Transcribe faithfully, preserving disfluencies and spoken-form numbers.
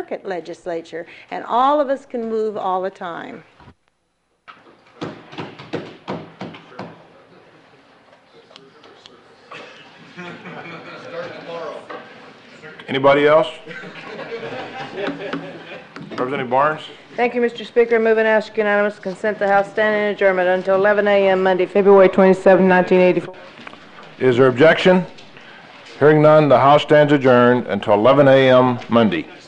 second legislature, and all of us can move all the time. Anybody else? Representative Barnes? Thank you, Mister Speaker. Move and ask unanimous consent the House stand in adjournment until eleven a m Monday, February twenty-seventh, nineteen eighty-four. Is there objection? Hearing none, the House stands adjourned until eleven a m Monday.